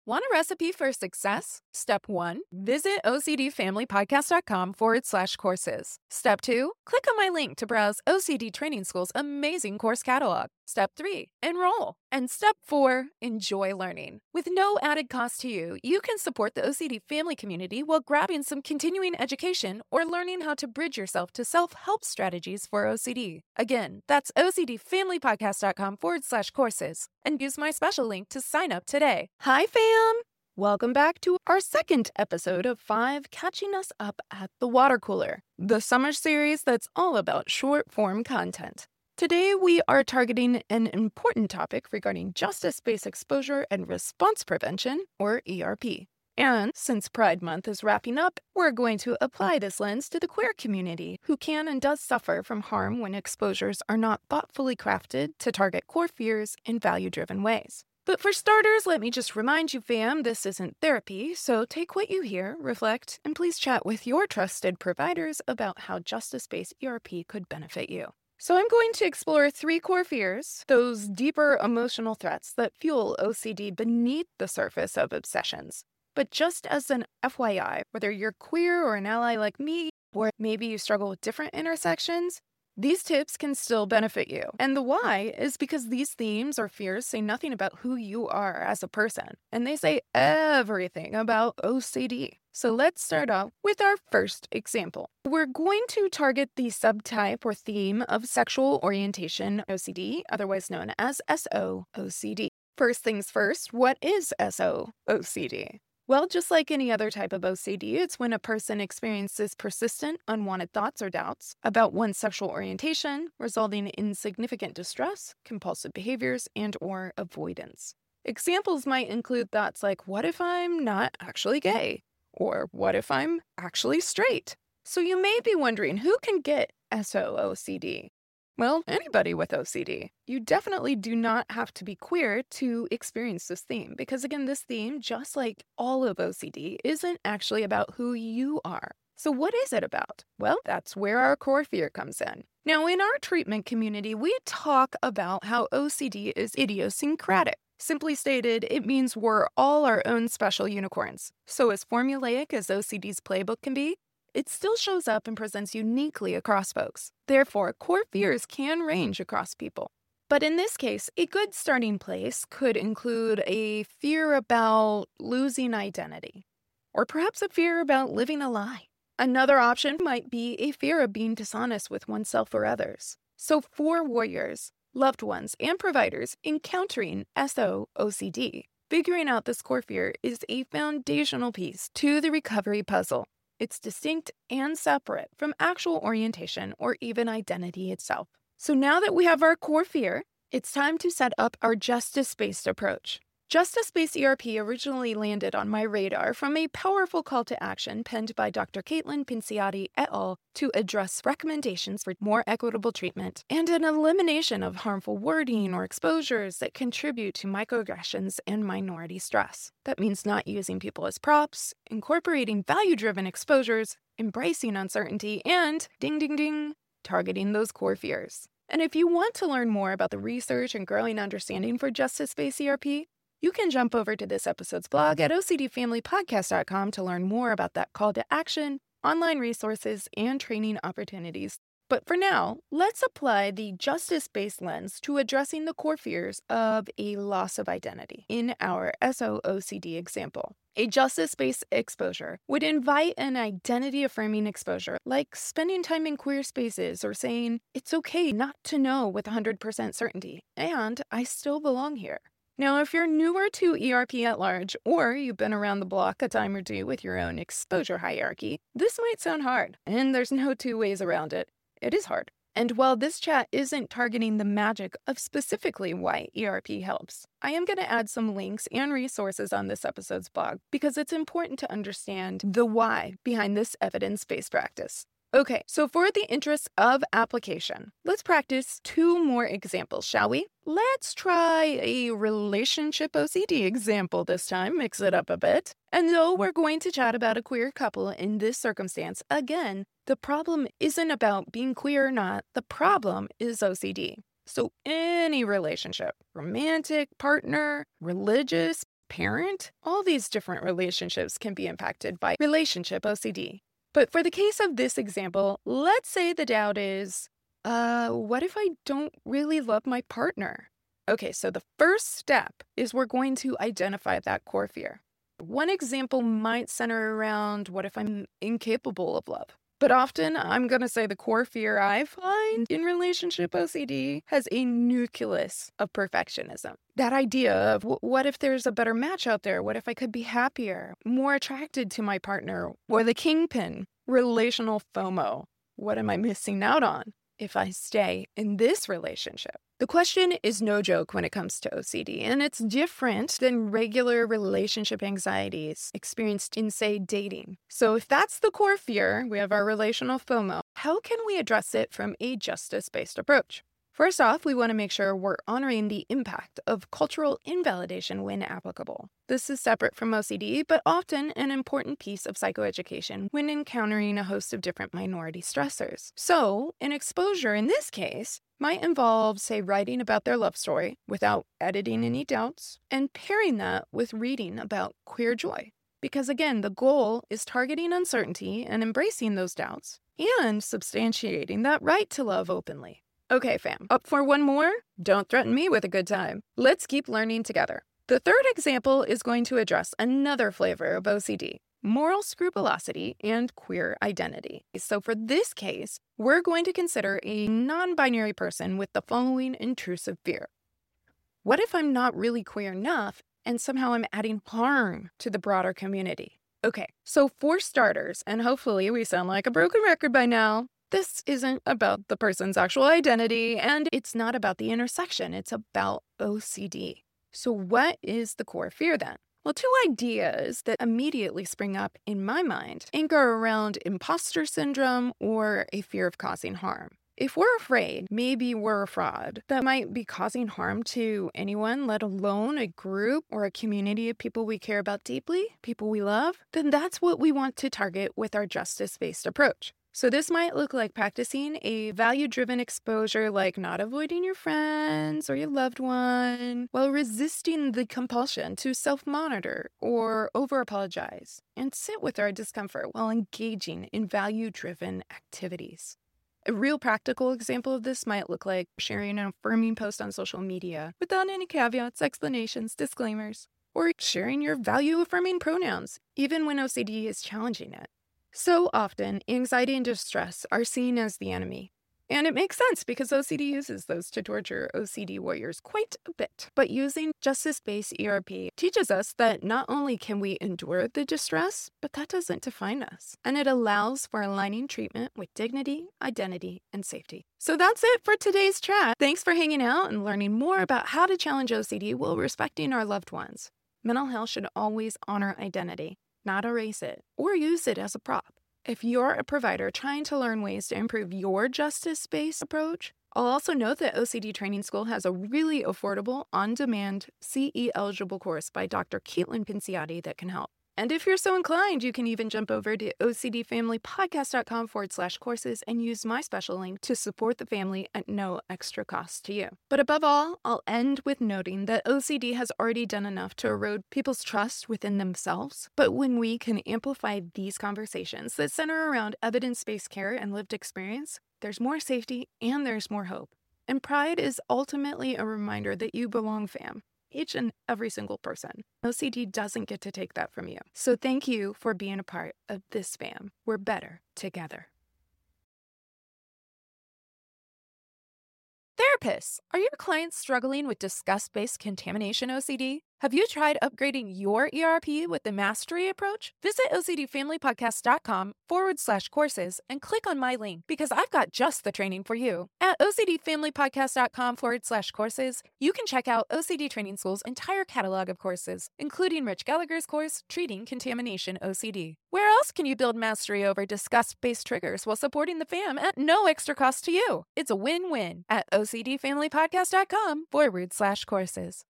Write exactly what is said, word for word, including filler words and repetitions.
Want a recipe for success? Step one, visit ocdfamilypodcast.com forward slash courses. Step two, click on my link to browse O C D Training School's amazing course catalog. Step three, enroll. And step four, enjoy learning. With no added cost to you, you can support the O C D family community while grabbing some continuing education or learning how to bridge yourself to self-help strategies for O C D. Again, that's ocdfamilypodcast.com forward slash courses. And use my special link to sign up today. Hi, fam! Welcome back to our second episode of five Catching Us Up at the Water Cooler, the summer series that's all about short-form content. Today, we are targeting an important topic regarding justice-based exposure and response prevention, or E R P. And since Pride Month is wrapping up, we're going to apply this lens to the queer community, who can and does suffer from harm when exposures are not thoughtfully crafted to target core fears in value-driven ways. But for starters, let me just remind you, fam, this isn't therapy, so take what you hear, reflect, and please chat with your trusted providers about how justice-based E R P could benefit you. So I'm going to explore three core fears, those deeper emotional threats that fuel O C D beneath the surface of obsessions. But just as an F Y I, whether you're queer or an ally like me, or maybe you struggle with different intersections, these tips can still benefit you. And the why is because these themes or fears say nothing about who you are as a person, and they say everything about O C D. So let's start off with our first example. We're going to target the subtype or theme of sexual orientation O C D, otherwise known as S O O C D. First things first, what is S O O C D? Well, just like any other type of O C D, it's when a person experiences persistent, unwanted thoughts or doubts about one's sexual orientation, resulting in significant distress, compulsive behaviors, and or avoidance. Examples might include thoughts like, what if I'm not actually gay? Or what if I'm actually straight? So you may be wondering, who can get S O O C D? Well, anybody with O C D. You definitely do not have to be queer to experience this theme, because again, this theme, just like all of O C D, isn't actually about who you are. So what is it about? Well, that's where our core fear comes in. Now, in our treatment community, we talk about how O C D is idiosyncratic. Simply stated, it means we're all our own special unicorns. So as formulaic as O C D's playbook can be, it still shows up and presents uniquely across folks. Therefore, core fears can range across people. But in this case, a good starting place could include a fear about losing identity, or perhaps a fear about living a lie. Another option might be a fear of being dishonest with oneself or others. So for warriors, loved ones, and providers encountering S O O C D, figuring out this core fear is a foundational piece to the recovery puzzle. It's distinct and separate from actual orientation or even identity itself. So now that we have our core fear, it's time to set up our justice-based approach. Justice-based E R P originally landed on my radar from a powerful call to action penned by Doctor Caitlin Pinciotti et al. To address recommendations for more equitable treatment and an elimination of harmful wording or exposures that contribute to microaggressions and minority stress. That means not using people as props, incorporating value-driven exposures, embracing uncertainty, and, ding ding ding, targeting those core fears. And if you want to learn more about the research and growing understanding for justice-based E R P, you can jump over to this episode's blog at O C D family podcast dot com to learn more about that call to action, online resources, and training opportunities. But for now, let's apply the justice-based lens to addressing the core fears of a loss of identity in our S O O C D example. A justice-based exposure would invite an identity-affirming exposure, like spending time in queer spaces or saying, it's okay not to know with one hundred percent certainty, and I still belong here. Now, if you're newer to E R P at large, or you've been around the block a time or two with your own exposure hierarchy, this might sound hard, and there's no two ways around it. It is hard. And while this chat isn't targeting the magic of specifically why E R P helps, I am going to add some links and resources on this episode's blog because it's important to understand the why behind this evidence-based practice. Okay, so for the interest of application, let's practice two more examples, shall we? Let's try a relationship O C D example this time, mix it up a bit. And though we're going to chat about a queer couple in this circumstance, again, the problem isn't about being queer or not, the problem is O C D. So any relationship, romantic, partner, religious, parent, all these different relationships can be impacted by relationship O C D. But for the case of this example, let's say the doubt is, uh, what if I don't really love my partner? Okay, so the first step is we're going to identify that core fear. One example might center around, what if I'm incapable of love? But often, I'm going to say the core fear I find in relationship O C D has a nucleus of perfectionism. That idea of, w- what if there's a better match out there? What if I could be happier, more attracted to my partner? Or the kingpin, relational FOMO. What am I missing out on if I stay in this relationship? The question is no joke when it comes to O C D, and it's different than regular relationship anxieties experienced in, say, dating. So if that's the core fear, we have our relational FOMO, how can we address it from a justice-based approach? First off, we want to make sure we're honoring the impact of cultural invalidation when applicable. This is separate from O C D, but often an important piece of psychoeducation when encountering a host of different minority stressors. So, an exposure in this case might involve, say, writing about their love story without editing any doubts, and pairing that with reading about queer joy. Because again, the goal is targeting uncertainty and embracing those doubts, and substantiating that right to love openly. Okay, fam, up for one more? Don't threaten me with a good time. Let's keep learning together. The third example is going to address another flavor of O C D, moral scrupulosity and queer identity. So for this case, we're going to consider a non-binary person with the following intrusive fear. What if I'm not really queer enough and somehow I'm adding harm to the broader community? Okay, so for starters, and hopefully we sound like a broken record by now, this isn't about the person's actual identity, and it's not about the intersection. It's about O C D. So what is the core fear then? Well, two ideas that immediately spring up in my mind anchor around imposter syndrome or a fear of causing harm. If we're afraid maybe we're a fraud that might be causing harm to anyone, let alone a group or a community of people we care about deeply, people we love, then that's what we want to target with our justice-based approach. So this might look like practicing a value-driven exposure, like not avoiding your friends or your loved one, while resisting the compulsion to self-monitor or over-apologize, and sit with our discomfort while engaging in value-driven activities. A real practical example of this might look like sharing an affirming post on social media without any caveats, explanations, disclaimers, or sharing your value-affirming pronouns, even when O C D is challenging it. So often, anxiety and distress are seen as the enemy. And it makes sense because O C D uses those to torture O C D warriors quite a bit. But using justice-based E R P teaches us that not only can we endure the distress, but that doesn't define us. And it allows for aligning treatment with dignity, identity, and safety. So that's it for today's chat. Thanks for hanging out and learning more about how to challenge O C D while respecting our loved ones. Mental health should always honor identity, not erase it or use it as a prop. If you're a provider trying to learn ways to improve your justice-based approach, I'll also note that O C D Training School has a really affordable, on-demand, C E-eligible course by Doctor Caitlin Pinciotti that can help. And if you're so inclined, you can even jump over to ocdfamilypodcast.com forward slash courses and use my special link to support the family at no extra cost to you. But above all, I'll end with noting that O C D has already done enough to erode people's trust within themselves. But when we can amplify these conversations that center around evidence-based care and lived experience, there's more safety and there's more hope. And pride is ultimately a reminder that you belong, fam. Each and every single person. O C D doesn't get to take that from you. So thank you for being a part of this fam. We're better together. Therapists, are your clients struggling with disgust-based contamination O C D? Have you tried upgrading your E R P with the Mastery approach? Visit ocdfamilypodcast.com forward slash courses and click on my link because I've got just the training for you. At ocdfamilypodcast.com forward slash courses, you can check out O C D Training School's entire catalog of courses, including Rich Gallagher's course, Treating Contamination O C D. Where else can you build mastery over disgust-based triggers while supporting the fam at no extra cost to you? It's a win-win at ocdfamilypodcast.com forward slash courses.